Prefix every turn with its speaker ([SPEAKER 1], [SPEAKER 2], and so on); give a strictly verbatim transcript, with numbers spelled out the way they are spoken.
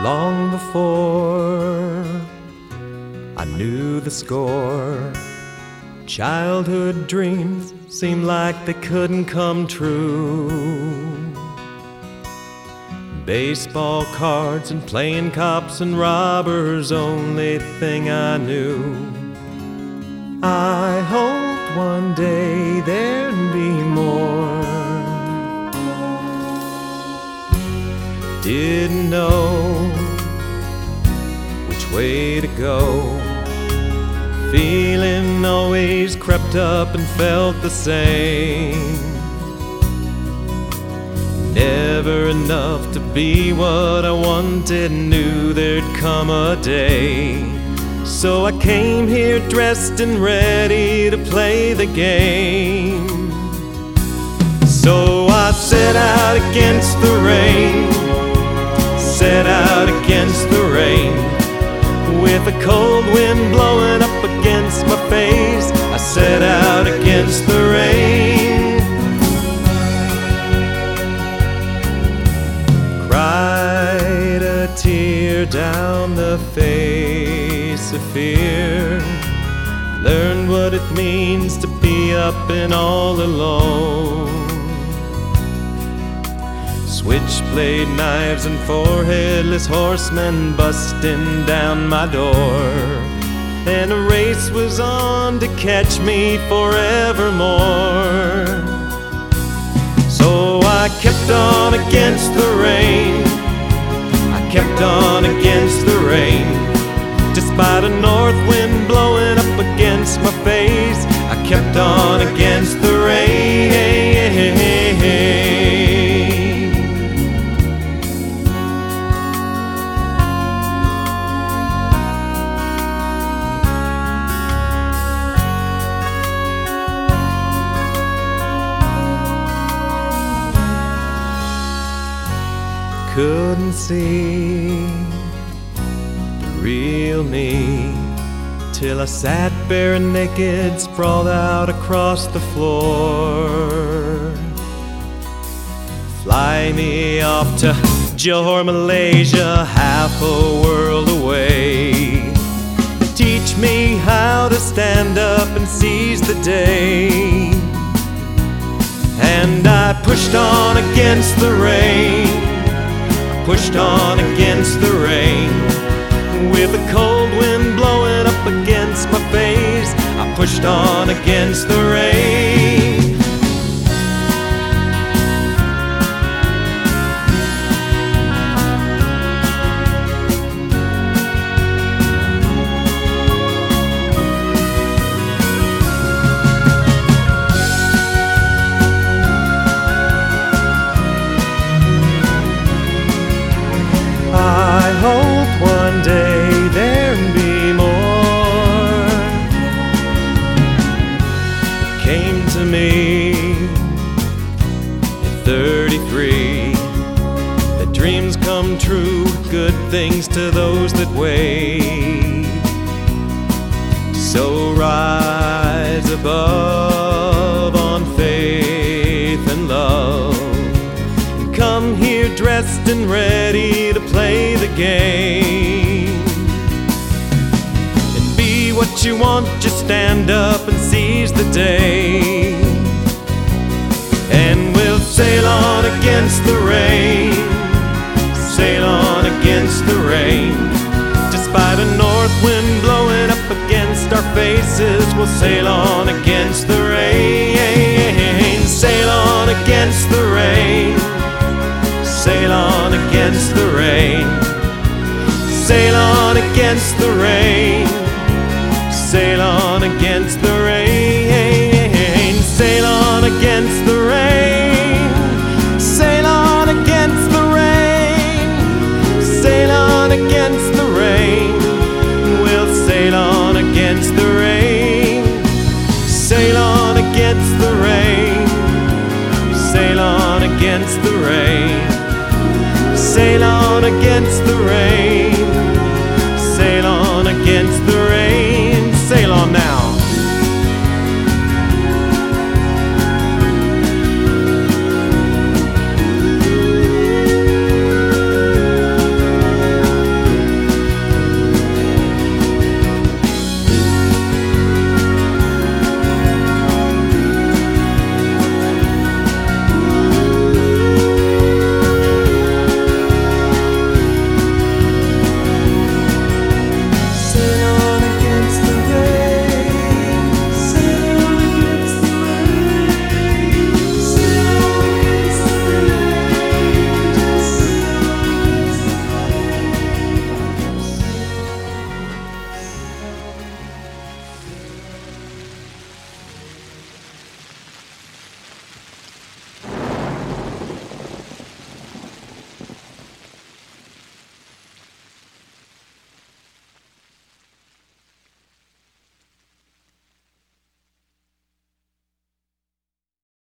[SPEAKER 1] long before I knew the score. Childhood dreams seemed like they couldn't come true. Baseball cards and playing cops and robbers, only thing I knew. I hoped one day there'd be more. Didn't know which way to go. Feeling always crept up and felt the same. Never enough to be what I wanted. Knew there'd come a day. So I came here dressed and ready to play the game. So I set out against the rain, set out against the rain. With a cold wind blowing up against my face, I set out against the rain. Cried a tear down the face of fear. Learned what it means to be up and all alone. Switchblade knives and four headless horsemen busting down my door. And a race was on to catch me forevermore. So I kept on against the rain, I kept on against the rain. Despite a north wind blowing up against my face, I kept on against the rain. Couldn't see the real me till I sat bare and naked, sprawled out across the floor. Fly me off to Johor, Malaysia, half a world away. Teach me how to stand up and seize the day. And I pushed on against the rain, pushed on against the rain. With a cold wind blowing up against my face, I pushed on against the rain. I hope one day there'd be more. Came to me at thirty-three, that dreams come true, good things to those that wait. So rise above on faith and love, and come here dressed and ready to play the game. And be what you want, just stand up and seize the day. And we'll sail on against the rain, sail on against the rain. Despite a north wind blowing up against our faces, we'll sail on against the rain. Sail on against the rain, sail on against the rain. Sail on against the rain, sail on against the rain.